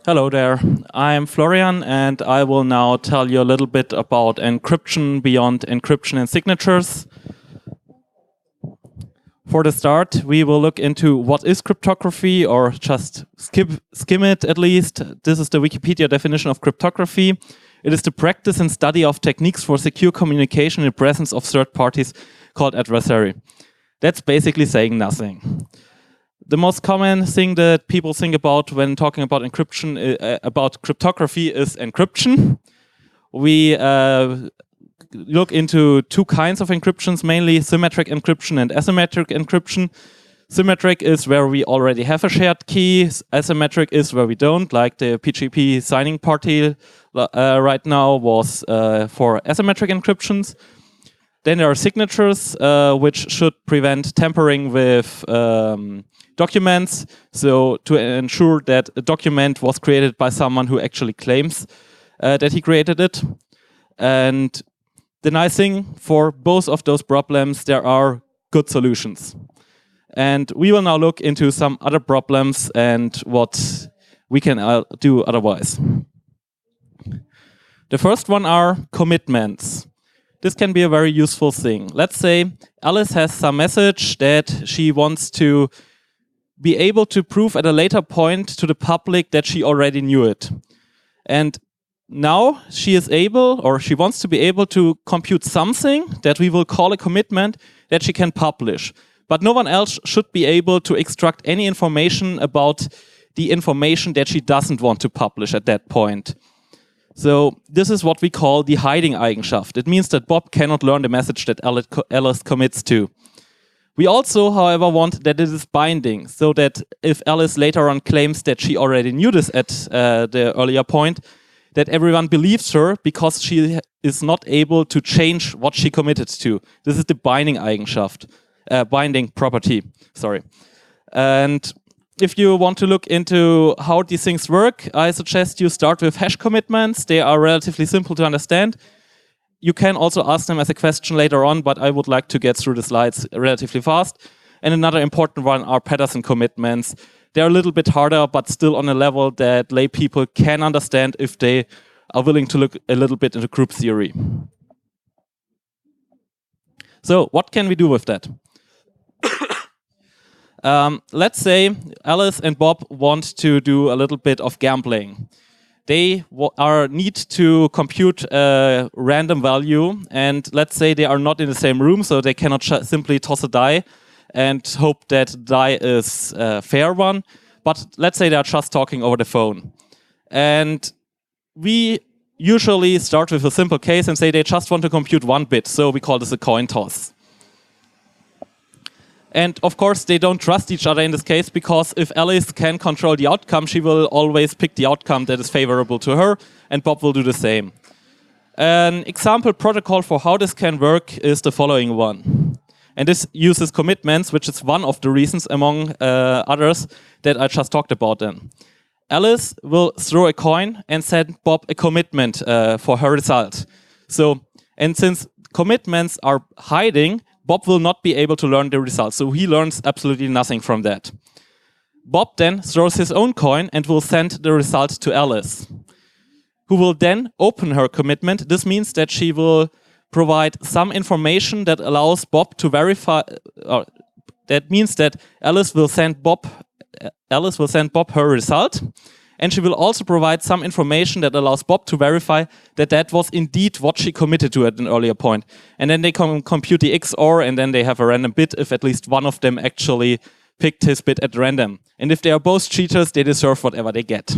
Hello there, I'm Florian and I will now tell you a little bit about encryption beyond encryption and signatures. For the start, we will look into what is cryptography, or just skim it at least. This is the Wikipedia definition of cryptography. It is the practice and study of techniques for secure communication in the presence of third parties called adversary. That's basically saying nothing. The most common thing that people think about when talking about encryption, about cryptography, is encryption. We look into two kinds of encryptions, mainly symmetric encryption and asymmetric encryption. Symmetric is where we already have a shared key. Asymmetric is where we don't, like the PGP signing party right now was for asymmetric encryptions. Then there are signatures, which should prevent tampering with documents, so to ensure that a document was created by someone who actually claims that he created it. And the nice thing, for both of those problems, there are good solutions. And we will now look into some other problems and what we can do otherwise. The first one are commitments. This can be a very useful thing. Let's say Alice has some message that she wants to be able to prove at a later point to the public that she already knew it. And now she is able, or she wants to be able, to compute something that we will call a commitment that she can publish. But no one else should be able to extract any information about the information that she doesn't want to publish at that point. So this is what we call the hiding Eigenschaft. It means that Bob cannot learn the message that Alice commits to. We also, however, want that it is binding, so that if Alice later on claims that she already knew this at the earlier point, that everyone believes her because she is not able to change what she committed to. This is the binding Eigenschaft, binding property, sorry. And if you want to look into how these things work, I suggest you start with hash commitments. They are relatively simple to understand. You can also ask them as a question later on, but I would like to get through the slides relatively fast. And another important one are Patterson commitments. They're a little bit harder, but still on a level that lay people can understand if they are willing to look a little bit into group theory. So what can we do with that? Let's say Alice and Bob want to do a little bit of gambling. They need to compute a random value, and let's say they are not in the same room, so they cannot simply toss a die and hope that the die is a fair one. But let's say they are just talking over the phone. And we usually start with a simple case and say they just want to compute one bit, so we call this a coin toss. And of course, they don't trust each other in this case, because if Alice can control the outcome, she will always pick the outcome that is favorable to her, and Bob will do the same. An example protocol for how this can work is the following one. And this uses commitments, which is one of the reasons among others that I just talked about then. Alice will throw a coin and send Bob a commitment for her result. And since commitments are hiding, Bob will not be able to learn the result, so he learns absolutely nothing from that. Bob then throws his own coin and will send the result to Alice, who will then open her commitment. This means that she will provide some information that allows Bob to verify. That means that Alice will send Bob her result, and she will also provide some information that allows Bob to verify that that was indeed what she committed to at an earlier point. And then they compute the XOR, and then they have a random bit if at least one of them actually picked his bit at random. And if they are both cheaters, they deserve whatever they get.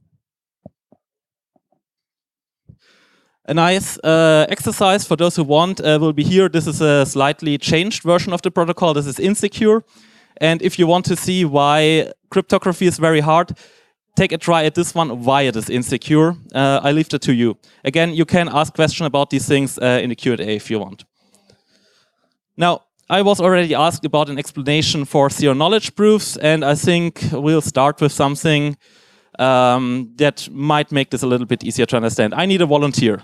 A nice exercise for those who want will be here. This is a slightly changed version of the protocol. This is insecure. And if you want to see why cryptography is very hard, take a try at this one, why it is insecure. I leave that to you. Again, you can ask questions about these things in the Q&A if you want. Now, I was already asked about an explanation for zero knowledge proofs, and I think we'll start with something that might make this a little bit easier to understand. I need a volunteer.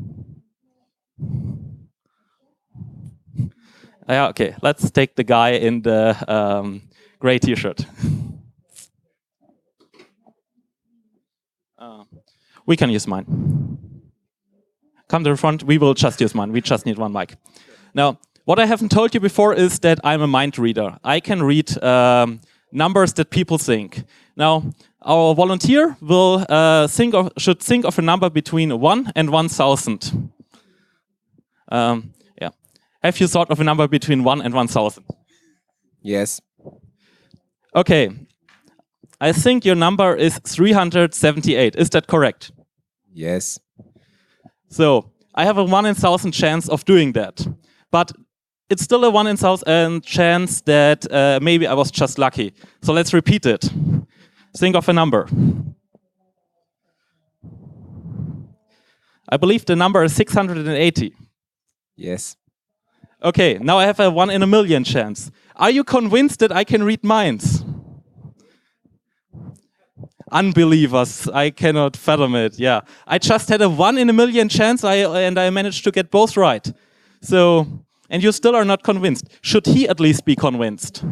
Yeah, okay, let's take the guy in the gray t-shirt. We can use mine. Come to the front, we will just use mine. We just need one mic. Now, what I haven't told you before is that I'm a mind reader. I can read numbers that people think. Now, our volunteer will should think of a number between 1 and 1,000. Yeah. Have you thought of a number between 1 and 1,000? Yes. Okay. I think your number is 378. Is that correct? Yes. So, I have a 1 in 1,000 chance of doing that. But it's still a 1 in 1,000 chance that maybe I was just lucky. So let's repeat it. Think of a number. I believe the number is 680. Yes. Okay, now I have a 1 in a million chance. Are you convinced that I can read minds? Unbelievers, I cannot fathom it. Yeah, I just had a 1 in a million chance, and I managed to get both right. So, and you still are not convinced. Should he at least be convinced?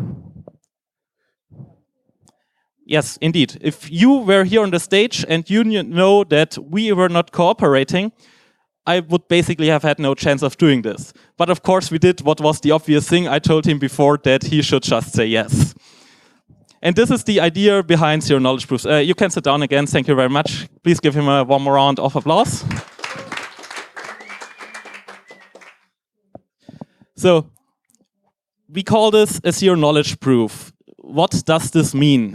Yes, indeed. If you were here on the stage and you know that we were not cooperating, I would basically have had no chance of doing this. But of course we did what was the obvious thing. I told him before that he should just say yes. And this is the idea behind zero knowledge proofs. You can sit down again. Thank you very much. Please give him one more round of applause. So we call this a zero knowledge proof. What does this mean?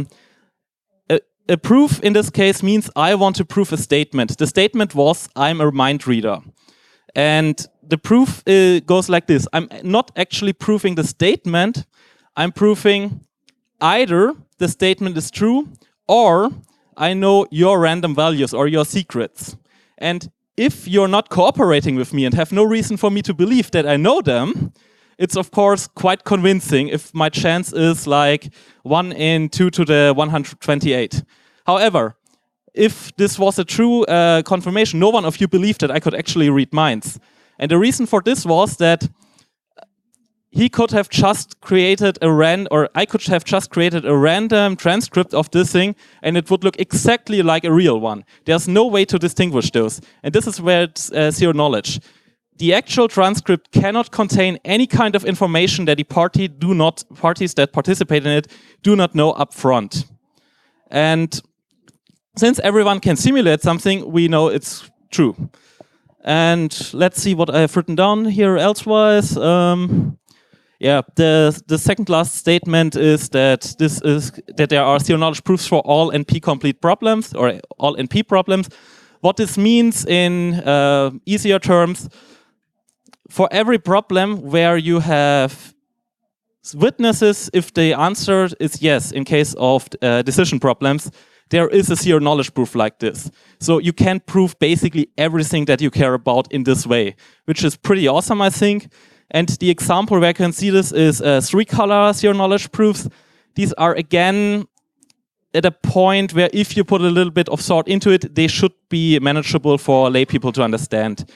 A proof in this case means I want to prove a statement. The statement was I'm a mind reader. And the proof goes like this. I'm not actually proving the statement. I'm proving either the statement is true or I know your random values or your secrets. And if you're not cooperating with me and have no reason for me to believe that I know them, it's of course quite convincing if my chance is like 1 in 2 to the 128. However, if this was a true confirmation, no one of you believed that I could actually read minds. And the reason for this was that he could have just created I could have just created a random transcript of this thing, and it would look exactly like a real one. There's no way to distinguish those. And this is where it's zero knowledge. The actual transcript cannot contain any kind of information that the parties that participate in it do not know up front. And since everyone can simulate something, we know it's true. And let's see what I have written down here elsewise. Yeah, the second last statement is that there are zero knowledge proofs for all NP complete problems or all NP problems. What this means in easier terms, for every problem where you have witnesses, if the answer is yes in case of decision problems, there is a zero knowledge proof like this. So you can prove basically everything that you care about in this way, which is pretty awesome, I think. And the example where you can see this is 3-color zero knowledge proofs. These are again at a point where if you put a little bit of thought into it, they should be manageable for lay people to understand.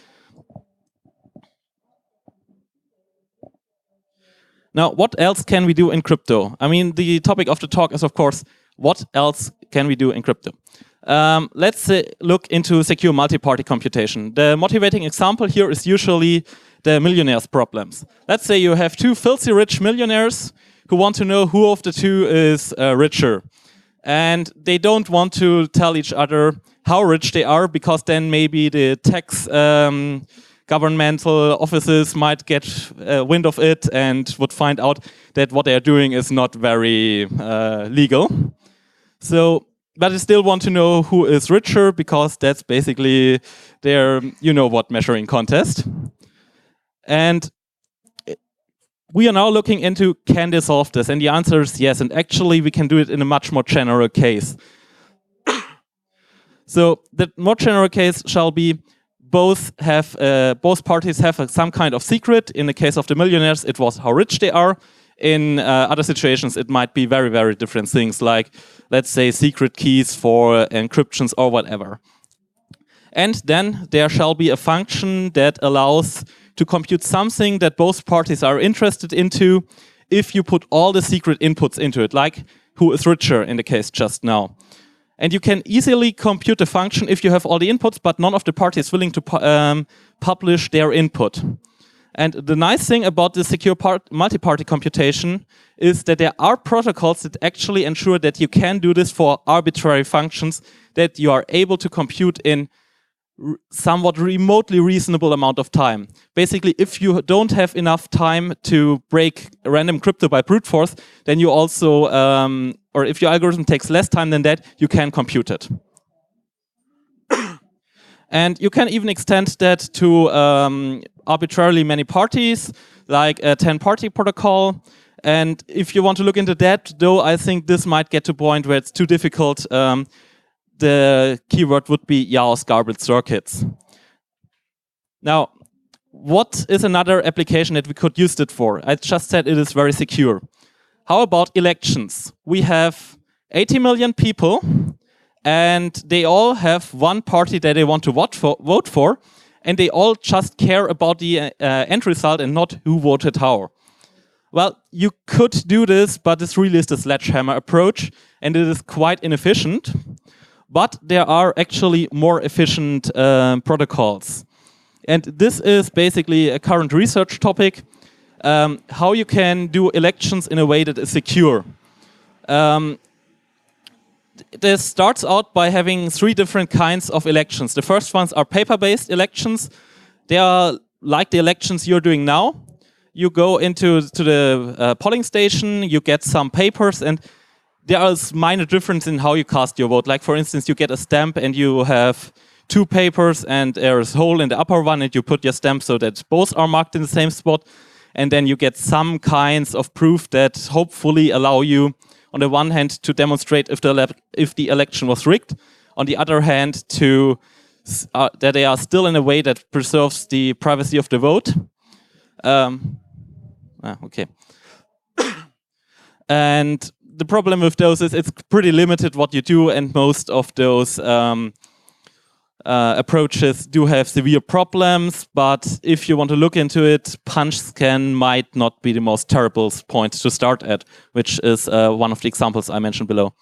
Now, what else can we do in crypto? I mean, the topic of the talk is, of course, what else can we do in crypto? Let's look into secure multi-party computation. The motivating example here is usually the millionaires' problems. Let's say you have 2 filthy rich millionaires who want to know who of the 2 is richer. And they don't want to tell each other how rich they are, because then maybe the tax governmental offices might get wind of it and would find out that what they are doing is not very legal. So, but they still want to know who is richer, because that's basically their, you-know-what measuring contest. And we are now looking into, can they solve this? And the answer is yes. And actually, we can do it in a much more general case. So the more general case shall be both parties have some kind of secret. In the case of the millionaires, it was how rich they are. In other situations, it might be very, very different things, like, let's say, secret keys for encryptions or whatever. And then there shall be a function that allows to compute something that both parties are interested into if you put all the secret inputs into it, like who is richer in the case just now. And you can easily compute the function if you have all the inputs, but none of the parties willing to publish their input. And the nice thing about the secure multi-party computation is that there are protocols that actually ensure that you can do this for arbitrary functions that you are able to compute in somewhat remotely reasonable amount of time. Basically, if you don't have enough time to break random crypto by brute force, then you also, or if your algorithm takes less time than that, you can compute it. And you can even extend that to arbitrarily many parties, like a 10-party protocol. And if you want to look into that, though, I think this might get to a point where it's too difficult. The keyword would be Yao's garbled circuits. Now, what is another application that we could use it for? I just said it is very secure. How about elections? We have 80 million people, and they all have one party that they want to vote for, and they all just care about the end result and not who voted how. Well, you could do this, but this really is the sledgehammer approach, and it is quite inefficient. But there are actually more efficient protocols. And this is basically a current research topic, how you can do elections in a way that is secure. This starts out by having 3 different kinds of elections. The first ones are paper-based elections. They are like the elections you're doing now. You go into the polling station, you get some papers, and there is minor difference in how you cast your vote. Like, for instance, you get a stamp and you have 2 papers and there's a hole in the upper one and you put your stamp so that both are marked in the same spot. And then you get some kinds of proof that hopefully allow you, on the one hand, to demonstrate if the election was rigged. On the other hand, to that they are still in a way that preserves the privacy of the vote. Okay. And the problem with those is it's pretty limited what you do, and most of those approaches do have severe problems. But if you want to look into it, punch scan might not be the most terrible point to start at, which is one of the examples I mentioned below.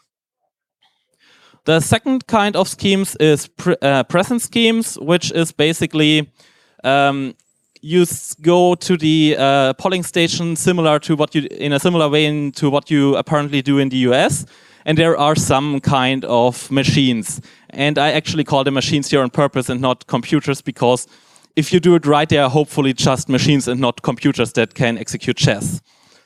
The second kind of schemes is present schemes, which is basically you go to the polling station similar to what you, in a similar way to what you apparently do in the US, and there are some kind of machines. And I actually call them machines here on purpose and not computers, because if you do it right, they are hopefully just machines and not computers that can execute chess.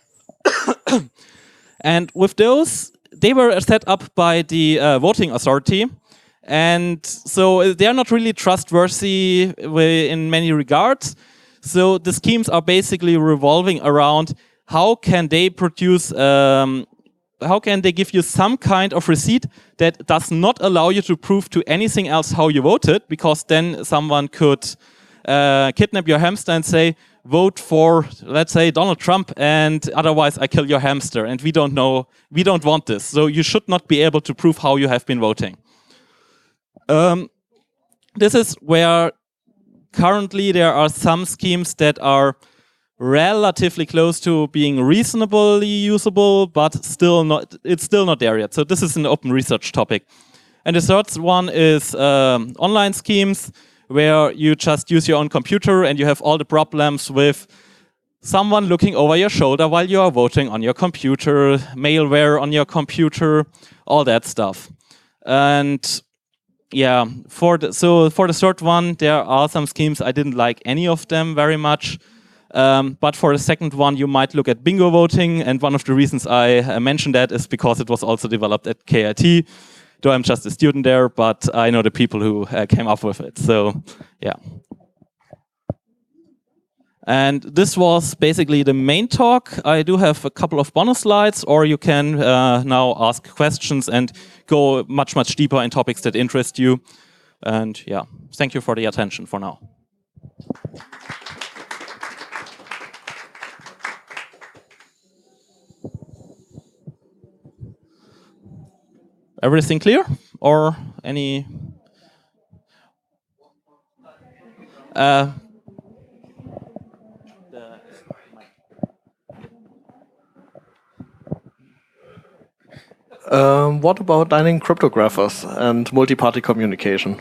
And with those, they were set up by the voting authority. And so they are not really trustworthy in many regards. So the schemes are basically revolving around how can they produce, how can they give you some kind of receipt that does not allow you to prove to anything else how you voted, because then someone could kidnap your hamster and say, vote for, let's say, Donald Trump, and otherwise I kill your hamster. And we don't know, we don't want this. So you should not be able to prove how you have been voting. This is where currently there are some schemes that are relatively close to being reasonably usable, but still not, it's still not there yet. So this is an open research topic. And the third one is online schemes, where you just use your own computer and you have all the problems with someone looking over your shoulder while you are voting on your computer, malware on your computer, all that stuff. And yeah, for the third one, there are some schemes. I didn't like any of them very much. But for the second one, you might look at bingo voting. And one of the reasons I mentioned that is because it was also developed at KIT. Though I'm just a student there, but I know the people who came up with it. So, yeah. And this was basically the main talk. I do have a couple of bonus slides, or you can now ask questions and go much, much deeper in topics that interest you. And yeah, thank you for the attention for now. Everything clear? Or any? What about dining cryptographers and multi-party communication?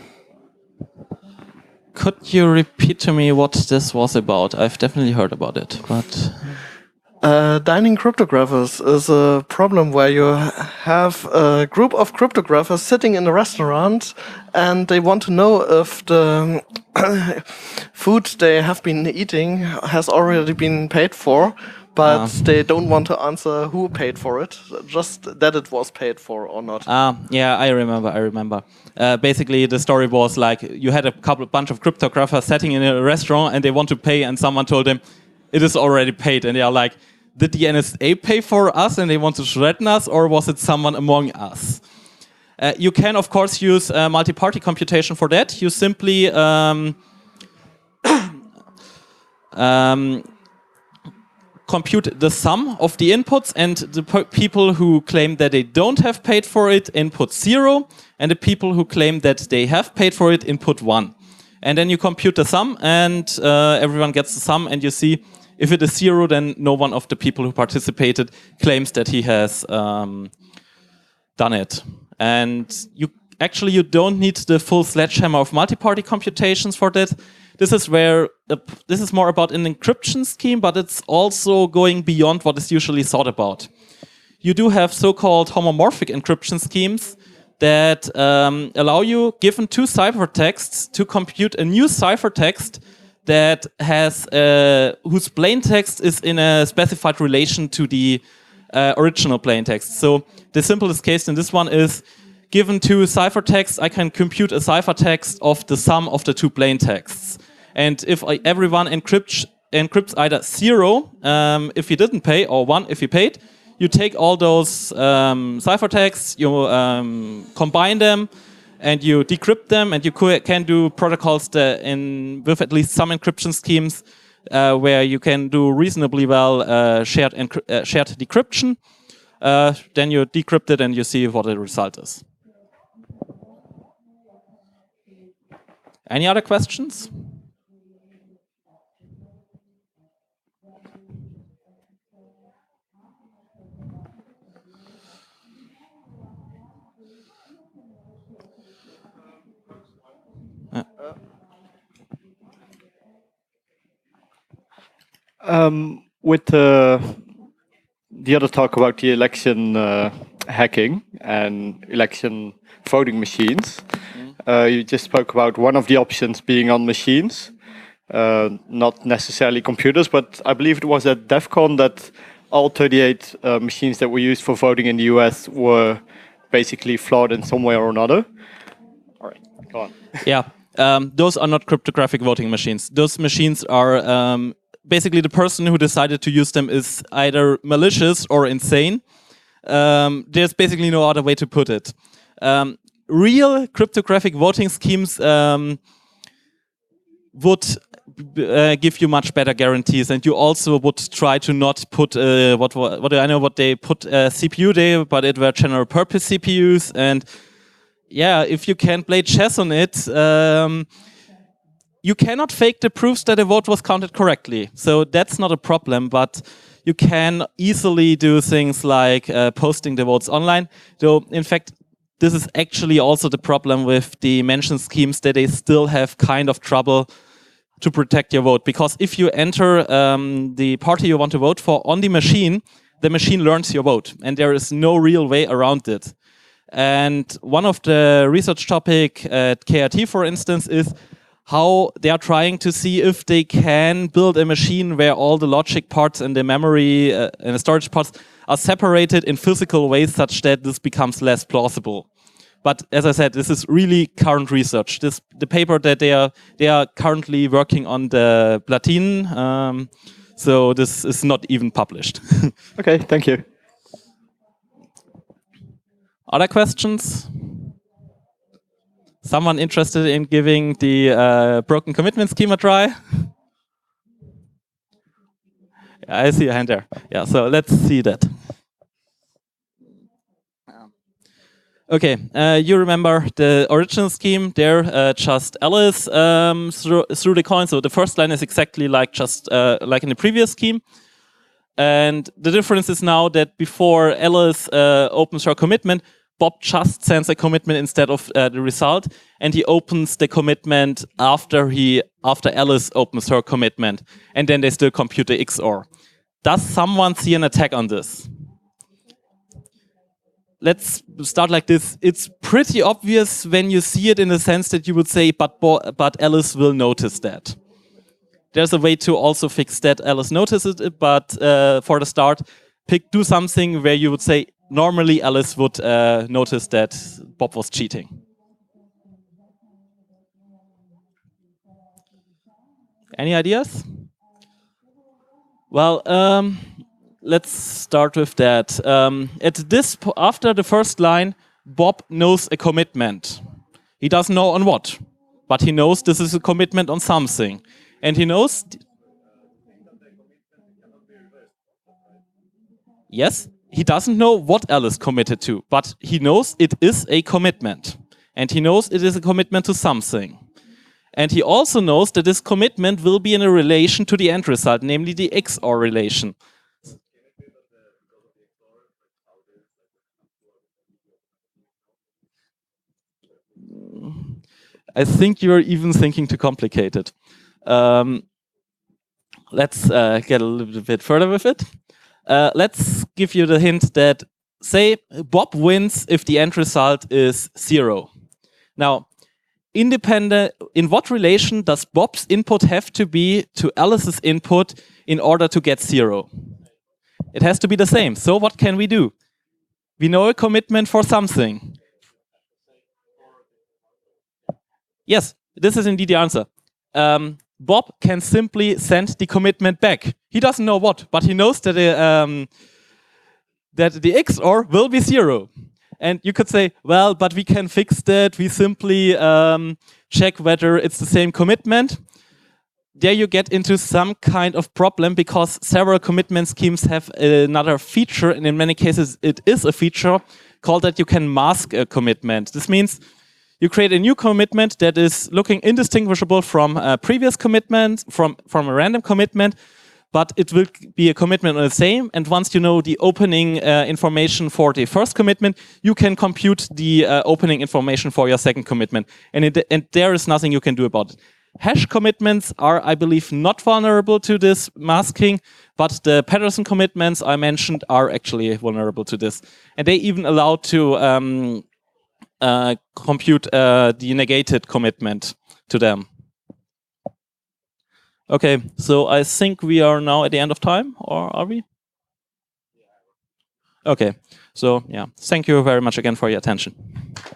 Could you repeat to me what this was about? I've definitely heard about it, but Dining cryptographers is a problem where you have a group of cryptographers sitting in a restaurant and they want to know if the food they have been eating has already been paid for, but they don't want to answer who paid for it, just that it was paid for or not. yeah, I remember. Basically, the story was like you had a bunch of cryptographers sitting in a restaurant and they want to pay, and someone told them it is already paid, and they are like, did the NSA pay for us and they want to threaten us, or was it someone among us? You can, of course, use multi-party computation for that. You simply compute the sum of the inputs, and the people who claim that they don't have paid for it input 0, and the people who claim that they have paid for it input 1. And then you compute the sum, and everyone gets the sum, and you see if it is 0, then no one of the people who participated claims that he has done it. And you don't need the full sledgehammer of multi-party computations for that. This is where this is more about an encryption scheme, but it's also going beyond what is usually thought about. You do have so-called homomorphic encryption schemes that allow you, given two ciphertexts, to compute a new ciphertext that has whose plaintext is in a specified relation to the original plaintext. So the simplest case in this one is, given two ciphertexts, I can compute a ciphertext of the sum of the two plaintexts. And if everyone encrypts either 0 if he didn't pay, or 1 if he paid, you take all those ciphertexts, you combine them, and you decrypt them, and you can do protocols with at least some encryption schemes where you can do reasonably well shared decryption. Then you decrypt it and you see what the result is. Any other questions? With the other talk about the election hacking and election voting machines, you just spoke about one of the options being on machines, not necessarily computers, but I believe it was at DEF CON that all 38 machines that were used for voting in the US were basically flawed in some way or another. All right, go on. Yeah, those are not cryptographic voting machines. Those machines are basically the person who decided to use them is either malicious or insane. There's basically no other way to put it. Real cryptographic voting schemes would give you much better guarantees, and you also would try to not put what I know what they put CPU there, but it were general purpose CPUs, and yeah, if you can play chess on it, you cannot fake the proofs that a vote was counted correctly. So that's not a problem, but you can easily do things like posting the votes online. Though, in fact, this is actually also the problem with the mentioned schemes, that they still have kind of trouble to protect your vote. Because if you enter the party you want to vote for on the machine learns your vote, and there is no real way around it. And one of the research topic at KIT, for instance, is how they are trying to see if they can build a machine where all the logic parts and the memory and the storage parts are separated in physical ways such that this becomes less plausible. But as I said, this is really current research. The paper that they are currently working on the Platine, so this is not even published. Okay, thank you. Other questions? Someone interested in giving the broken commitment scheme a try? I see a hand there. Yeah, so let's see that. Okay, you remember the original scheme there, just Alice through the coin. So the first line is exactly like just like in the previous scheme. And the difference is now that before Alice opens her commitment, Bob just sends a commitment instead of the result, and he opens the commitment after Alice opens her commitment, and then they still compute the XOR. Does someone see an attack on this? Let's start like this. It's pretty obvious when you see it in the sense that you would say, but Alice will notice that. There's a way to also fix that Alice notices it, but for the start, do something where you would say, normally Alice would notice that Bob was cheating. Any ideas? Well, let's start with that. After the first line, Bob knows a commitment. He doesn't know on what, but he knows this is a commitment on something. And he knows... Yes, he doesn't know what Alice committed to, but he knows it is a commitment. And he knows it is a commitment to something. And he also knows that this commitment will be in a relation to the end result, namely the XOR relation. I think you're even thinking too complicated. Let's get a little bit further with it. Let's give you the hint that, say, Bob wins if the end result is 0. Now, in what relation does Bob's input have to be to Alice's input in order to get 0? It has to be the same. So what can we do? We know a commitment for something. Yes, this is indeed the answer. Bob can simply send the commitment back. He doesn't know what, but he knows that the XOR will be 0. And you could say, well, but we can fix that. We simply check whether it's the same commitment. There you get into some kind of problem because several commitment schemes have another feature, and in many cases it is a feature called that you can mask a commitment. This means you create a new commitment that is looking indistinguishable from a previous commitment, from a random commitment, but it will be a commitment on the same. And once you know the opening information for the first commitment, you can compute the opening information for your second commitment. And there is nothing you can do about it. Hash commitments are, I believe, not vulnerable to this masking, but the Patterson commitments I mentioned are actually vulnerable to this. And they even allow to compute the negated commitment to them. Okay, so I think we are now at the end of time, or are we? Okay, so yeah, thank you very much again for your attention.